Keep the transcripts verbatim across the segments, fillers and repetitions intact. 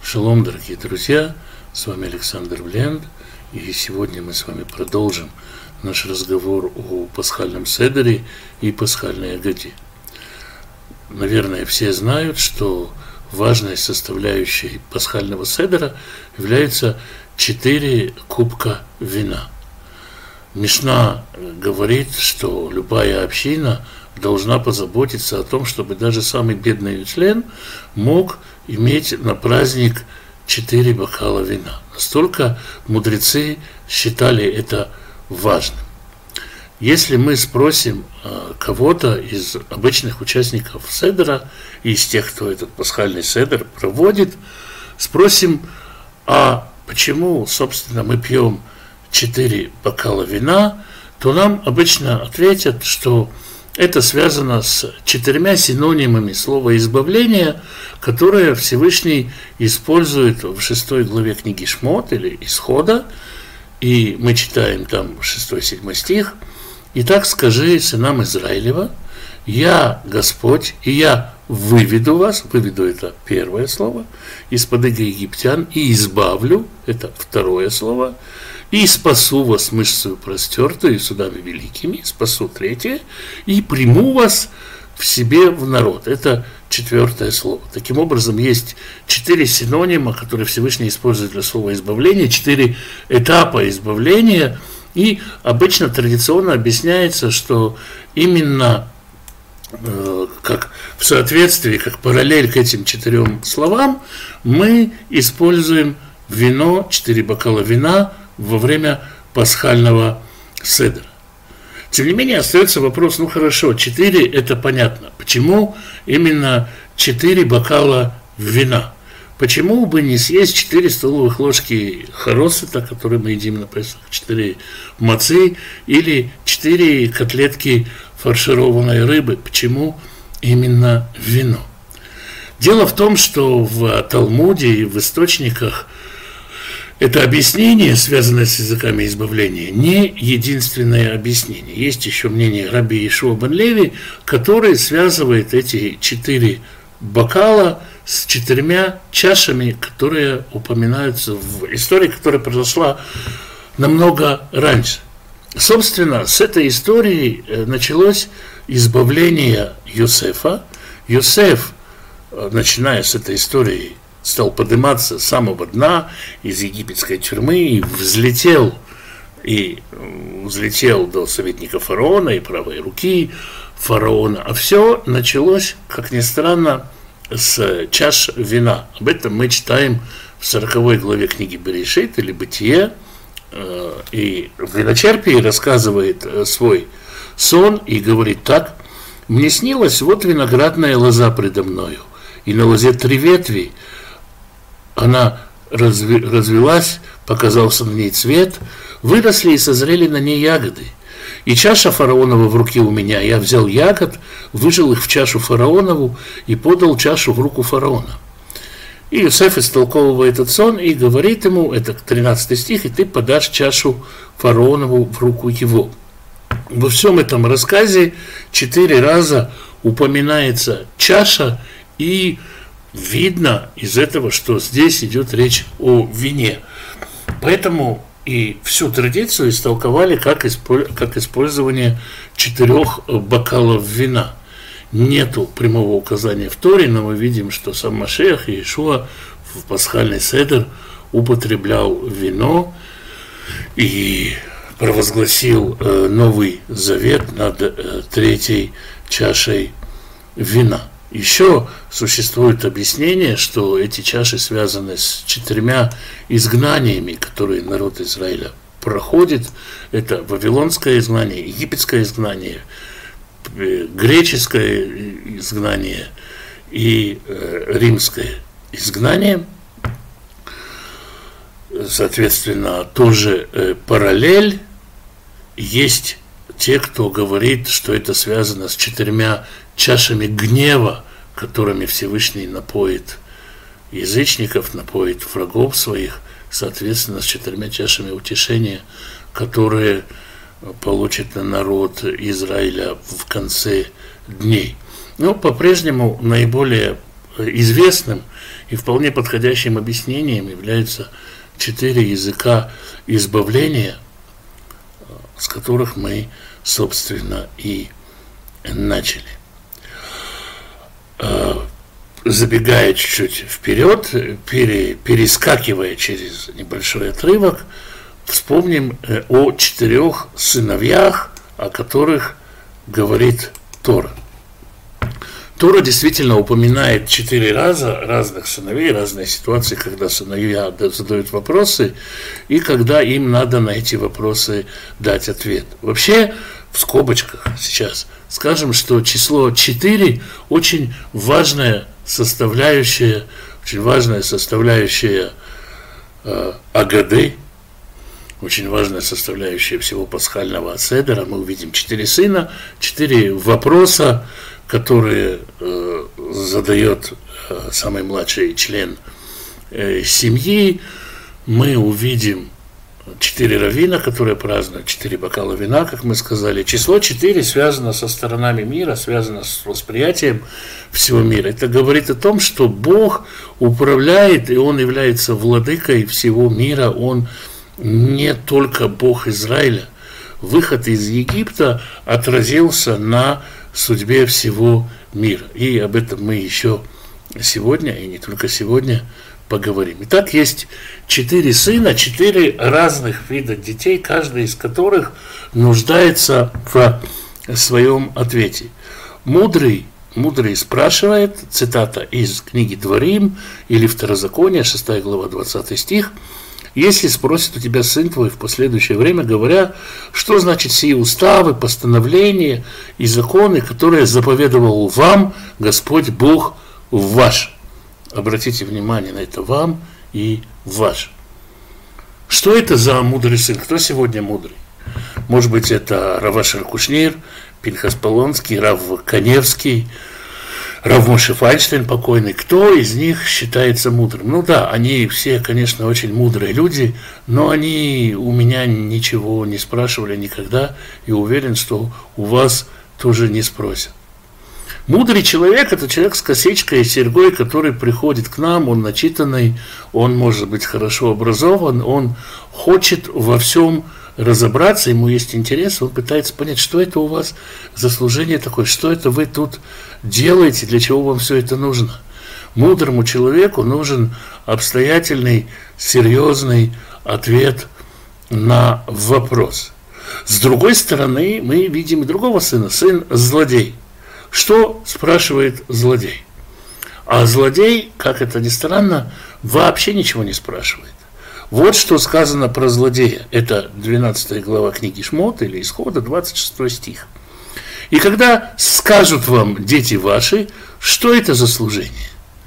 Шалом, дорогие друзья, с вами Александр Бленд, и сегодня мы с вами продолжим наш разговор о пасхальном седере и пасхальной агаде. Наверное, все знают, что важной составляющей пасхального седера является четыре кубка вина. Мишна говорит, что любая община должна позаботиться о том, чтобы даже самый бедный член мог иметь на праздник четыре бокала вина. Настолько мудрецы считали это важным. Если мы спросим кого-то из обычных участников седера, из тех, кто этот пасхальный седер проводит, спросим, а почему, собственно, мы пьем четыре бокала вина, то нам обычно ответят, что это связано с четырьмя синонимами слова «избавление», которые Всевышний использует в шестой главе книги Шмот или Исхода, и мы читаем там шестой-седьмой стих. «Итак скажи сынам Израилева, я Господь, и я выведу вас», выведу это первое слово, «из-под иго египтян, и избавлю», это второе слово, «и спасу вас мышцею простертую и судами великими», спасу третье, «и приму вас в себе в народ». Это четвертое слово. Таким образом, есть четыре синонима, которые Всевышний использует для слова «избавление», четыре этапа избавления, и обычно традиционно объясняется, что именно э, как в соответствии, как параллель к этим четырем словам, мы используем вино, четыре бокала вина во время пасхального седера. Тем не менее, остается вопрос, ну хорошо, четыре это понятно. Почему именно четыре бокала вина? Почему бы не съесть четыре столовых ложки хоросета, которые мы едим на Песах, четыре мацы, или четыре котлетки фаршированной рыбы? Почему именно вино? Дело в том, что в Талмуде и в источниках это объяснение, связанное с языками избавления, не единственное объяснение. Есть еще мнение раби Йешуа бен Леви, который связывает эти четыре бокала с четырьмя чашами, которые упоминаются в истории, которая произошла намного раньше. Собственно, с этой истории началось избавление Йосефа. Йосеф, начиная с этой истории, стал подниматься с самого дна из египетской тюрьмы и взлетел, и взлетел до советника фараона и правой руки фараона. А все началось, как ни странно, с чаш вина. Об этом мы читаем в сороковой главе книги Берешит или Бытие. И виночерпий рассказывает свой сон и говорит так: «Мне снилось, вот виноградная лоза предо мною, и на лозе три ветви, она разви, развилась, показался на ней цвет, выросли и созрели на ней ягоды. И чаша фараонова в руке у меня, я взял ягод, выжил их в чашу фараонову и подал чашу в руку фараона». И Йосеф истолковывает этот сон и говорит ему, это тринадцатый стих, «И ты подашь чашу фараонову в руку его». Во всем этом рассказе четыре раза упоминается чаша, и видно из этого, что здесь идет речь о вине. Поэтому и всю традицию истолковали как, как использование четырех бокалов вина. Нету прямого указания в Торе, но мы видим, что сам Машиах и Иешуа в пасхальный седер употреблял вино и провозгласил э, Новый Завет над э, третьей чашей вина. Еще существует объяснение, что эти чаши связаны с четырьмя изгнаниями, которые народ Израиля проходит. Это вавилонское изгнание, египетское изгнание, греческое изгнание и римское изгнание. Соответственно, тоже параллель. Есть те, кто говорит, что это связано с четырьмя чашами гнева, которыми Всевышний напоит язычников, напоит врагов своих, соответственно, с четырьмя чашами утешения, которые получит народ Израиля в конце дней. Но по-прежнему наиболее известным и вполне подходящим объяснением являются четыре языка избавления, с которых мы, собственно, и начали. Забегая чуть-чуть вперед, пере, перескакивая через небольшой отрывок, вспомним о четырех сыновьях, о которых говорит Тора. Тора действительно упоминает четыре раза разных сыновей, разные ситуации, когда сыновья задают вопросы, и когда им надо на эти вопросы дать ответ. Вообще, в скобочках сейчас скажем, что число четыре очень важная составляющая, очень важная составляющая э, Агады, очень важная составляющая всего пасхального седера. Мы увидим четыре сына, четыре вопроса, которые э, задает э, самый младший член э, семьи. Мы увидим четыре раввина, которые празднуют четыре бокала вина, как мы сказали. Число четыре связано со сторонами мира, связано с восприятием всего мира. Это говорит о том, что Бог управляет, и Он является владыкой всего мира. Он не только Бог Израиля. Выход из Египта отразился на судьбе всего мира. И об этом мы еще сегодня, и не только сегодня, поговорим. Итак, есть четыре сына, четыре разных вида детей, каждый из которых нуждается в своем ответе. Мудрый, мудрый спрашивает, цитата из книги Дворим или Второзакония, шестая глава, двадцатый стих: «Если спросит у тебя сын твой в последующее время, говоря, что значит сии уставы, постановления и законы, которые заповедовал вам Господь Бог ваш». Обратите внимание на это: вам и ваш. Что это за мудрый сын? Кто сегодня мудрый? Может быть, это Рав Ашер Кушнир, Пинхас Полонский, Рав Каневский, Рав Моше Файнштейн покойный. Кто из них считается мудрым? Ну да, они все, конечно, очень мудрые люди, но они у меня ничего не спрашивали никогда, и уверен, что у вас тоже не спросят. Мудрый человек – это человек с косичкой и серьгой, который приходит к нам, он начитанный, он может быть хорошо образован, он хочет во всем разобраться, ему есть интерес, он пытается понять, что это у вас за служение такое, что это вы тут делаете, для чего вам все это нужно. Мудрому человеку нужен обстоятельный, серьезный ответ на вопрос. С другой стороны, мы видим и другого сына, сын злодей. Что спрашивает злодей? А злодей, как это ни странно, вообще ничего не спрашивает. Вот что сказано про злодея. Это двенадцатая глава книги Шмот или Исхода, двадцать шестой стих. «И когда скажут вам дети ваши, что это за служение?»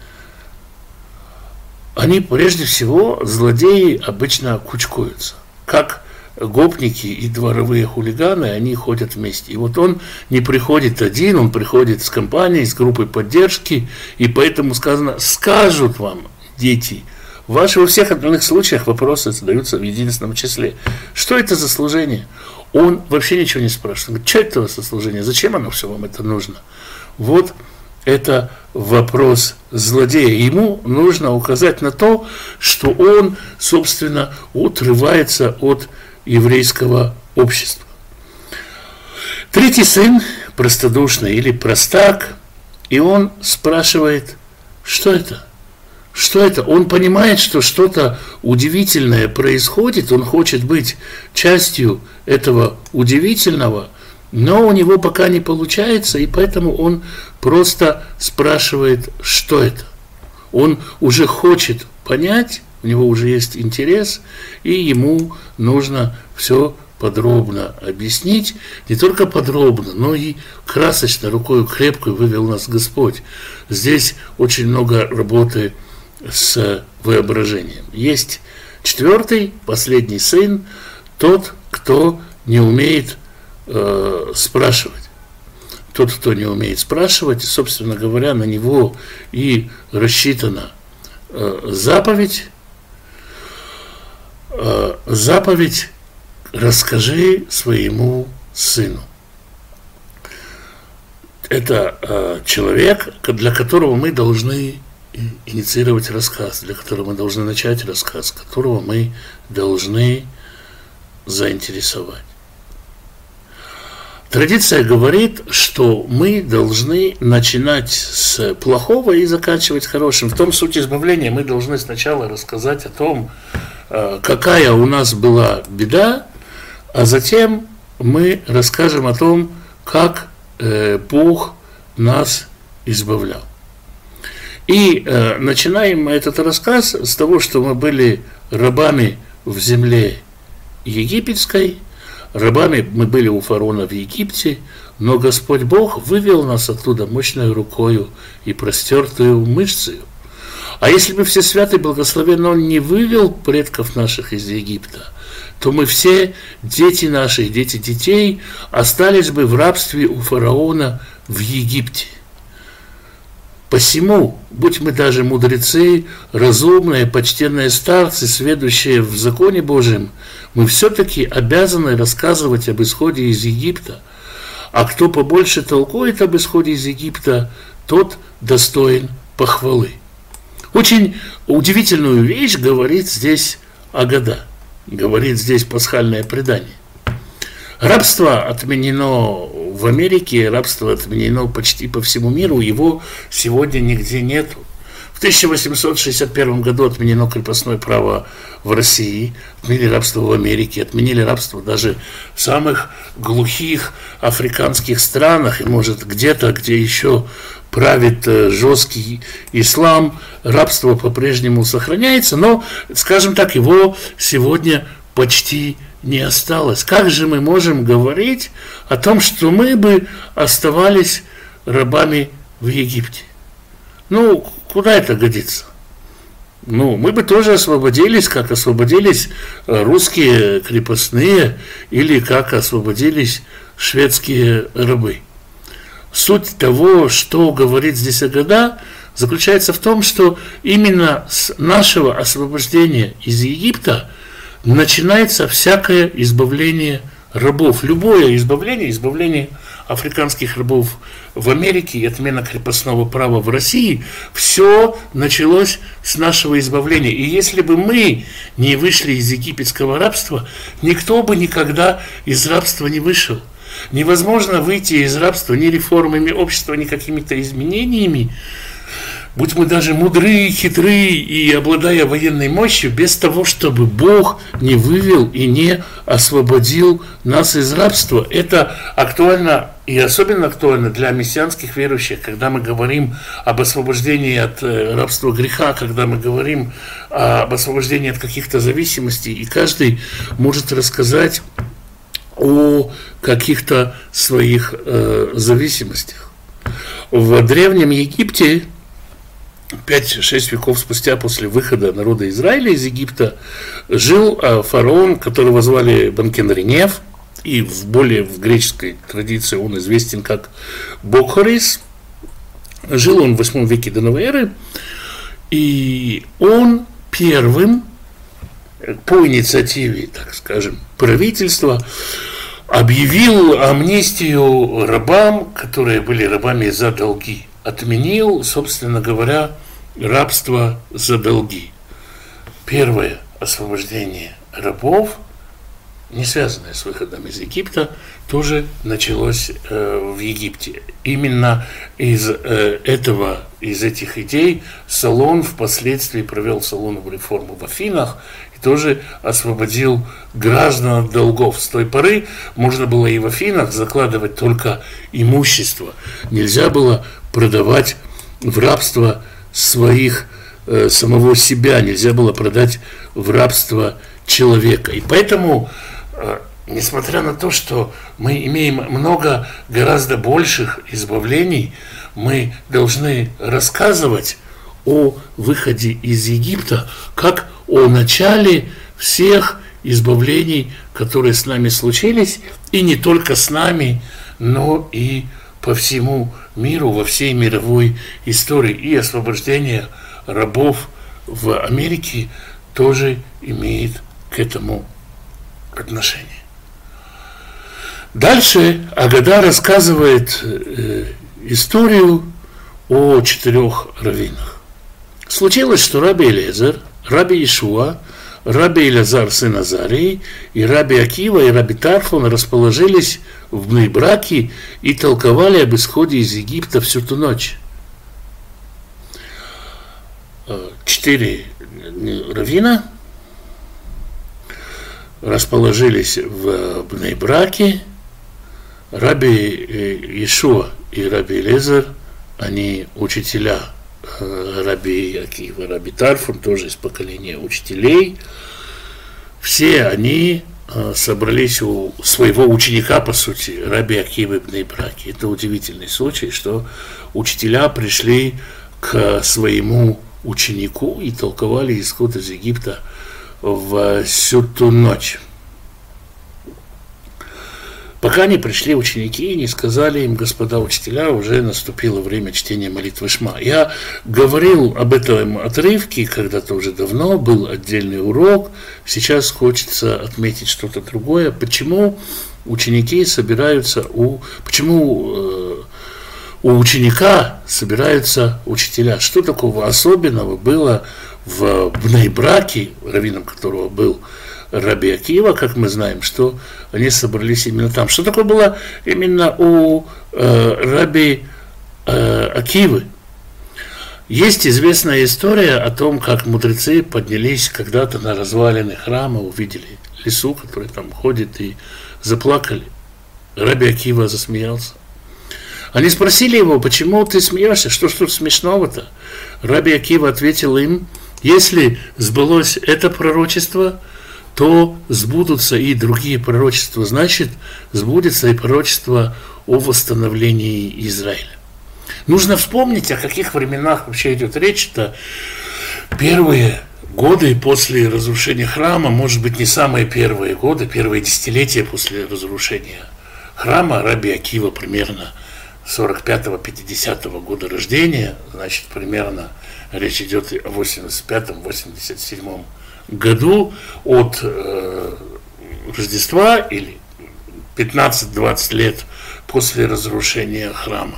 Они, прежде всего, злодеи обычно кучкуются. Как гопники и дворовые хулиганы, они ходят вместе. И вот он не приходит один, он приходит с компанией, с группой поддержки, и поэтому сказано: скажут вам дети ваши. Во всех остальных случаях вопросы задаются в единственном числе. Что это за служение? Он вообще ничего не спрашивает. Он говорит: что это за служение? Зачем оно все вам это нужно? Вот это вопрос злодея. Ему нужно указать на то, что он, собственно, отрывается от еврейского общества. Третий сын простодушный или простак, и он спрашивает: что это? Что это? Он понимает, что что-то удивительное происходит, он хочет быть частью этого удивительного, но у него пока не получается, и поэтому он просто спрашивает, что это. Он уже хочет понять, у него уже есть интерес, и ему нужно все подробно объяснить, не только подробно, но и красочно, рукой крепкой вывел нас Господь. Здесь очень много работы с воображением. Есть четвертый, последний сын, тот, кто не умеет э, спрашивать. Тот, кто не умеет спрашивать, собственно говоря, на него и рассчитана э, заповедь. Э, заповедь «Расскажи своему сыну». это э, человек, для которого мы должны инициировать рассказ, для которого мы должны начать рассказ, которого мы должны заинтересовать. Традиция говорит, что мы должны начинать с плохого и заканчивать хорошим. В том суть избавления мы должны сначала рассказать о том, какая у нас была беда, а затем мы расскажем о том, как Бог нас избавлял. И э, начинаем мы этот рассказ с того, что мы были рабами в земле египетской, рабами мы были у фараона в Египте, но Господь Бог вывел нас оттуда мощной рукою и простертую мышцею. А если бы Всесвятый Благословен Он не вывел предков наших из Египта, то мы все, дети наши, дети детей, остались бы в рабстве у фараона в Египте. Посему, будь мы даже мудрецы, разумные, почтенные старцы, сведущие в законе Божьем, мы все-таки обязаны рассказывать об исходе из Египта. А кто побольше толкует об исходе из Египта, тот достоин похвалы. Очень удивительную вещь говорит здесь Агада, говорит здесь пасхальное предание. Рабство отменено в Америке, рабство отменено почти по всему миру, его сегодня нигде нету. В тысяча восемьсот шестьдесят первом году отменено крепостное право в России, отменили рабство в Америке, отменили рабство даже в самых глухих африканских странах, и может где-то, где еще правит жесткий ислам, рабство по-прежнему сохраняется, но, скажем так, его сегодня почти не осталось. Как же мы можем говорить о том, что мы бы оставались рабами в Египте? Ну, куда это годится? Ну, мы бы тоже освободились, как освободились русские крепостные или как освободились шведские рабы. Суть того, что говорит здесь Агада, заключается в том, что именно с нашего освобождения из Египта начинается всякое избавление рабов. Любое избавление, избавление африканских рабов в Америке и отмена крепостного права в России, все началось с нашего избавления. И если бы мы не вышли из египетского рабства, никто бы никогда из рабства не вышел. Невозможно выйти из рабства ни реформами общества, ни какими-то изменениями, будь мы даже мудрые, хитрые и обладая военной мощью, без того, чтобы Бог не вывел и не освободил нас из рабства. Это актуально и особенно актуально для мессианских верующих, когда мы говорим об освобождении от рабства греха, когда мы говорим об освобождении от каких-то зависимостей, и каждый может рассказать о каких-то своих э, зависимостях. В Древнем Египте пять-шесть веков спустя после выхода народа Израиля из Египта жил фараон, которого звали Банкенринев, и в более в греческой традиции он известен как Бокхорис. Жил он в восьмом веке до новой эры, и он первым по инициативе, так скажем, правительства объявил амнистию рабам, которые были рабами за долги. Отменил, собственно говоря, рабство за долги. Первое освобождение рабов, не связанное с выходом из Египта, тоже началось э, в Египте. Именно из э, этого, из этих идей Солон впоследствии провел Солонову реформу в Афинах и тоже освободил граждан от долгов. С той поры можно было и в Афинах закладывать только имущество. Нельзя было продавать в рабство своих, э, самого себя, нельзя было продать в рабство человека. И поэтому, э, несмотря на то, что мы имеем много, гораздо больших избавлений, мы должны рассказывать о выходе из Египта как о начале всех избавлений, которые с нами случились, и не только с нами, но и по всему миру, во всей мировой истории. И освобождение рабов в Америке тоже имеет к этому отношение. Дальше Агада рассказывает э, историю о четырех раввинах. Случилось, что раби Элиэзер, раби Иешуа, раби Элиазар сын Азарии и раби Акива и раби Тарфон расположились в Бней-Браке и толковали об исходе из Египта всю ту ночь. Четыре раввина расположились в Бней-Браке. Раби Иешуа и раби Элиэзер, они учителя раби Акива, раби Тарфон, тоже из поколения учителей. Все они собрались у своего ученика, по сути, раби Акивы в Бней-Браке. Это удивительный случай, что учителя пришли к своему ученику и толковали исход из Египта всю ту ночь. Пока не пришли ученики и не сказали им: господа учителя, уже наступило время чтения молитвы Шма. Я говорил об этом отрывке когда-то уже давно, был отдельный урок. Сейчас хочется отметить что-то другое. Почему ученики собираются у... Почему э, у ученика собираются учителя? Что такого особенного было в Бней-Браке, раввином которого был раби Акива, как мы знаем, что они собрались именно там. Что такое было именно у э, раби э, Акивы? Есть известная история о том, как мудрецы поднялись когда-то на развалины храма, увидели лису, который там ходит, и заплакали. Раби Акива засмеялся. Они спросили его: почему ты смеешься, что ж тут смешного-то? Раби Акива ответил им: если сбылось это пророчество, то сбудутся и другие пророчества, значит, сбудется и пророчество о восстановлении Израиля. Нужно вспомнить, о каких временах вообще идет речь. Это первые годы после разрушения храма, может быть, не самые первые годы, первые десятилетия после разрушения храма. Раби Акива примерно сорок пятого — пятидесятого года рождения, значит, примерно речь идет о восемьдесят пятом — восемьдесят седьмом году от э, Рождества, или пятнадцать-двадцать лет после разрушения храма.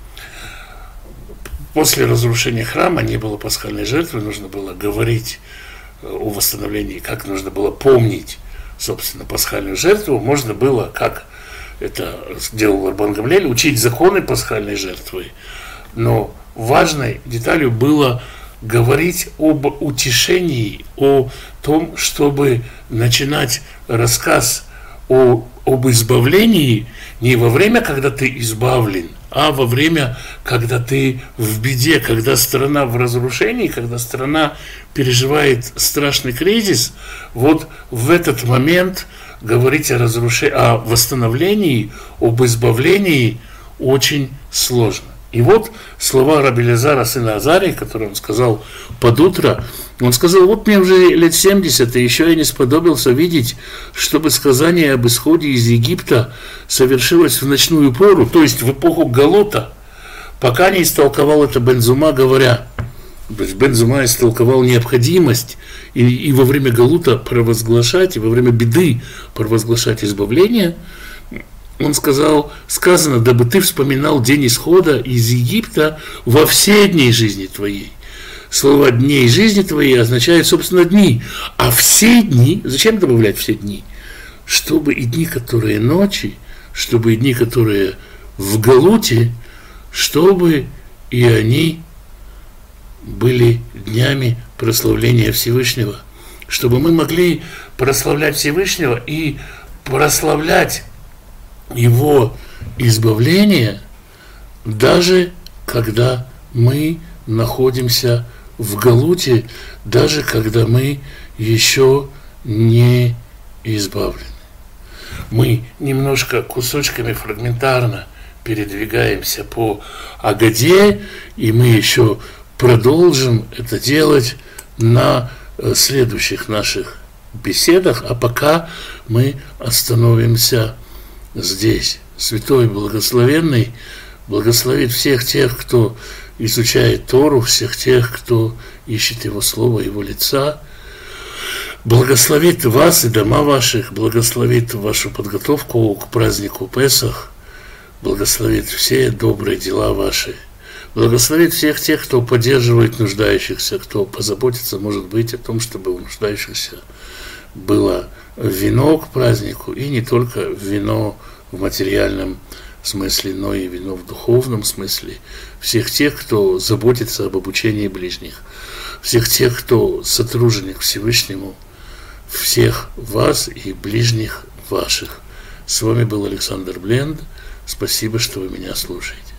После разрушения храма не было пасхальной жертвы, нужно было говорить о восстановлении, как нужно было помнить, собственно, пасхальную жертву. Можно было, как это делал Рабан Гамлиэль, учить законы пасхальной жертвы. Но важной деталью было говорить об утешении, о том, чтобы начинать рассказ о, об избавлении не во время, когда ты избавлен, а во время, когда ты в беде, когда страна в разрушении, когда страна переживает страшный кризис. Вот в этот момент говорить о разрушении, о восстановлении, об избавлении очень сложно. И вот слова раби Элиазара сына Азарии, которые он сказал под утро. Он сказал: вот мне уже лет семьдесят, и еще я не сподобился видеть, чтобы сказание об исходе из Египта совершилось в ночную пору, то есть в эпоху Галута, пока не истолковал это Бен Зума, говоря. То есть Бен Зума истолковал необходимость и, и во время Галута провозглашать, и во время беды провозглашать избавление. Он сказал: сказано, дабы ты вспоминал день исхода из Египта во все дни жизни твоей. Слово «дней жизни твоей» означает, собственно, дни. А все дни, зачем добавлять все дни? Чтобы и дни, которые ночи, чтобы и дни, которые в Галуте, чтобы и они были днями прославления Всевышнего. Чтобы мы могли прославлять Всевышнего и прославлять Его избавление, даже когда мы находимся в Галуте, даже когда мы еще не избавлены. Мы немножко кусочками фрагментарно передвигаемся по Агаде, и мы еще продолжим это делать на следующих наших беседах, а пока мы остановимся здесь. Святой Благословенный благословит всех тех, кто изучает Тору, всех тех, кто ищет Его Слово, Его лица. Благословит вас и дома ваших, благословит вашу подготовку к празднику Песах, благословит все добрые дела ваши, благословит всех тех, кто поддерживает нуждающихся, кто позаботится, может быть, о том, чтобы у нуждающихся было вино к празднику, и не только вино в материальном смысле, но и вино в духовном смысле. Всех тех, кто заботится об обучении ближних, всех тех, кто сотрудник Всевышнему, всех вас и ближних ваших. С вами был Александр Бленд. Спасибо, что вы меня слушаете.